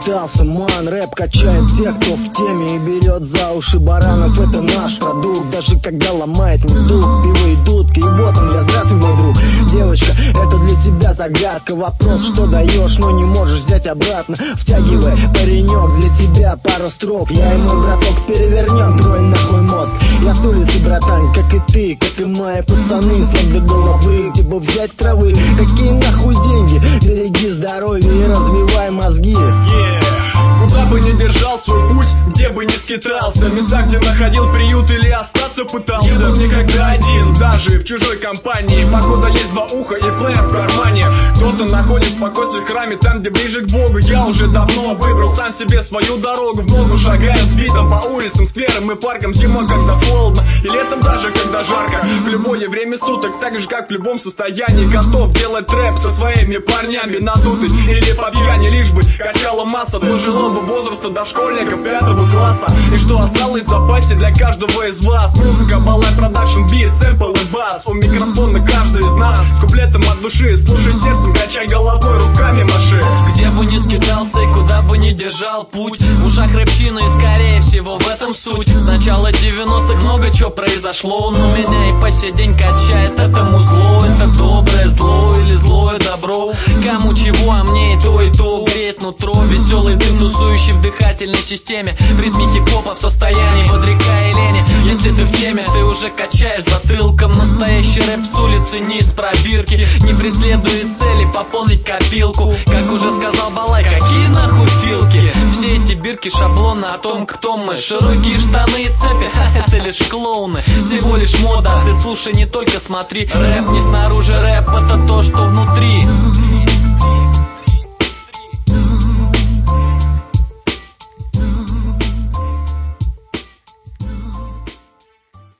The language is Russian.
скитался, ман. Рэп качает тех, кто в теме, и берет за уши баранов. Это наш продукт, даже когда ломает мне дух. Пиво и дудки, и вот он я, здравствуй, мой друг. Девочка, это для тебя загадка. Вопрос, что даешь, но не можешь взять обратно. Втягивай, паренек, для тебя пара строк. Я и мой браток перевернем твой нахуй мозг. Я с улицы, братан, как и ты, как и мои пацаны. С ног до головы, где бы взять травы. Какие нахуй деньги? Береги здоровье и развивай мозги. Куда бы ни держал свой путь, где бы ни скитался, места, где находил приют или остаться пытался. Не был никогда один, даже в чужой компании, покуда есть два уха и плеер в кармане. Кто-то находит спокойствие в храме, там, где ближе к Богу. Я уже давно выбрал сам себе свою дорогу. В ногу шагая с битом по улицам, скверам и паркам. Зимой, когда холодно, и летом даже, когда жарко. В любое время суток, так же, как в любом состоянии, готов делать трэп со своими парнями, надутый или по пьяни, лишь бы качала масса пожилого возраста до школьников 5 класса. И что осталось в запасе для каждого из вас? Музыка, баллад, продакшн, бит, сэмпл и бас. У микрофона каждый из нас с куплетом от души. Слушай сердцем, качай головой, руками маши. Где бы ни скитался и куда бы ни держал путь, в ушах рэпчина и скорее всего в этом суть. С начала 90-х много чего произошло, но меня и по сей день качает это музло. Это доброе зло или злое добро, кому чего, а мне и то греет нутро. Веселый дым, тусующий в дыхательной системе, в ритме хип-хопа, в состоянии бодряка и лени. Если ты в теме, ты уже качаешь затылком. Настоящий рэп с улицы, не из пробирки, не преследует цели пополнить копилку. Как уже сказал Балай, какие нахуй филки? Все эти бирки шаблоны о том, кто мы. Широкие штаны и цепи, это лишь клоуны. Всего лишь мода, ты слушай, не только смотри. Рэп не снаружи, рэп это то, что внутри.